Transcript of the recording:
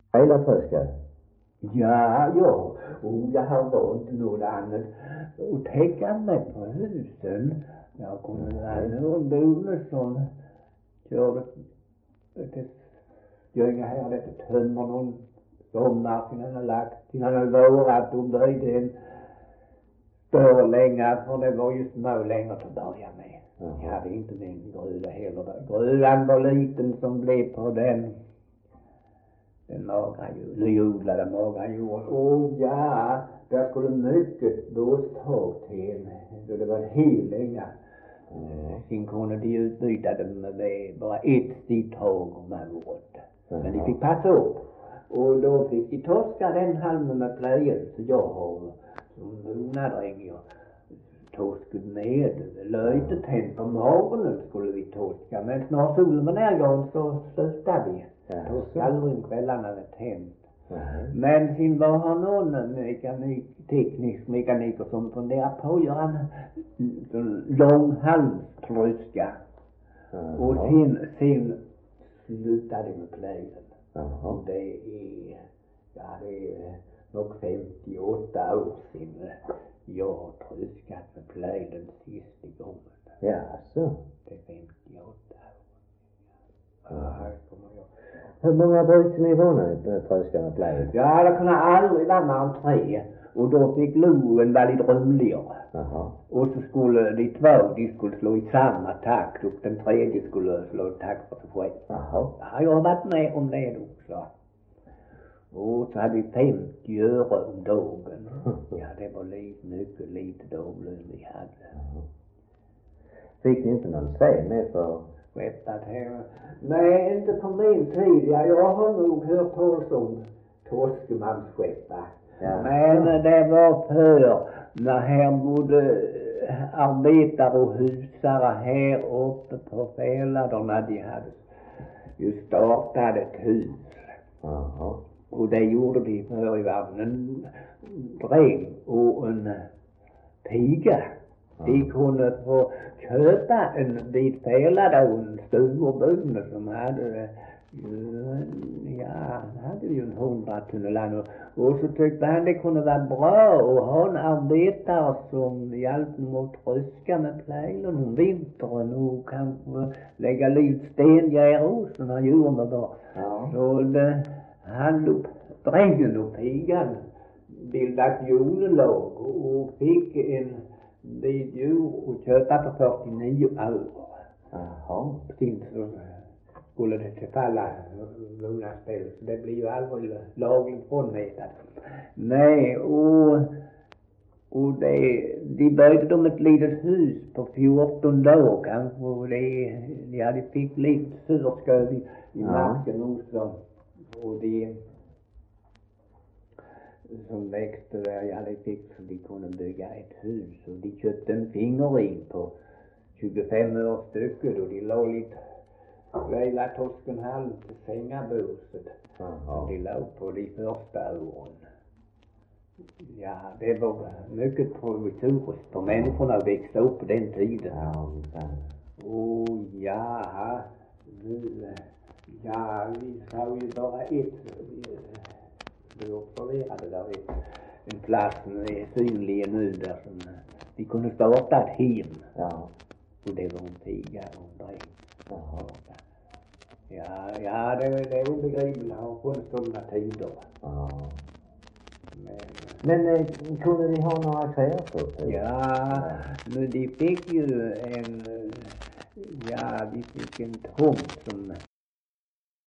Hela tröskar? Ja, jag har då inte något annat att täcka mig på husen. Jag kunde vara någon bonde som körde till Göinge här, det tömmer någon sommar till han har lagt, till han har vårat och böjde en större länga, för det var ju små längor till att börja med. Jag hade inte min gröda heller. Grödan var liten som blev på den magra jorden, nyodlade magra jorden. Ja, där skulle mycket båstag till. Det var en hel länga. Sen kunde de utbyta dem med bara ett stittag om man åt. Men de fick passa upp. Och då fick de torska den halmen med plejen. Så jag har som unadräng torskat med. Löjtet tänd på morgonen skulle vi torska. Men när solen var närgående så slutade vi. Torska aldrig om kvällarna med tänd. Men sen var han någon teknisk mekaniker som funderade på att göra en långhalmströska. Och sen slutade med plejen. Det är nog 58 år sedan jag har tröskat med plejen den sista gången. Ja, så. Det är 58 år. Här kommer jag. Hur många brukte ni vara nu tröska med plejen? Ja, det kunde aldrig vara mer än 3. Och då fick loven vara lite rymligare. Och så skulle de skulle slå i samma takt och den tredje skulle slå takt för sig själv. Ja, jag har varit med om det också. Och så hade vi 50 öre om dagen. Ja, det var mycket lite daglön vi hade. Fick ni inte någon säg med för skeppat här? Nej, inte på min tid. Ja, jag har nog hört talas om torskemansskeppa. Ja. Men det var för när här bodde arbetare och husare här uppe på Fäladerna. De hade ju startat ett hus. Och det gjorde de för i världen. En dräng och en piga. De kunde få köpa en bit Fälada och en sturbyggnad som hade ju en 100 tunnland. Och så tyckte han det kunde vara bra att ha en arbetare som hjälpte mot tröska med plejen om vintern och kanske lägga lite stengäror så när djuren var bra. Så drängen och pigan bildat jonelag och fick en bit djur och köpa för 49 öre. Sen så skulle det tillfalla vunnarspel, så det blir ju aldrig lagligt frånvetat. Nej, och de böjde dem ett litet hus på 14 dagar kanske, och de fick lite sursköv i marken också. Och de som växte där, de fick så de kunde bygga ett hus. Och de köpte en fingerring på 25 öre stycket och de la lite Leila torskenhalm till sängabuset. De la på de första åren. Ja, det var mycket provisoriskt för människorna att växa upp på den tiden. Vi sa ju bara vi observerade där en plats är synlig nu där som vi kunde starta ett hem. Och det var en piga och en dräng. Ja, det är obegripligt att ha funnits sådana tider. Men kunde ni ha några kreatur? Ja, men de fick ju vi fick en tomt som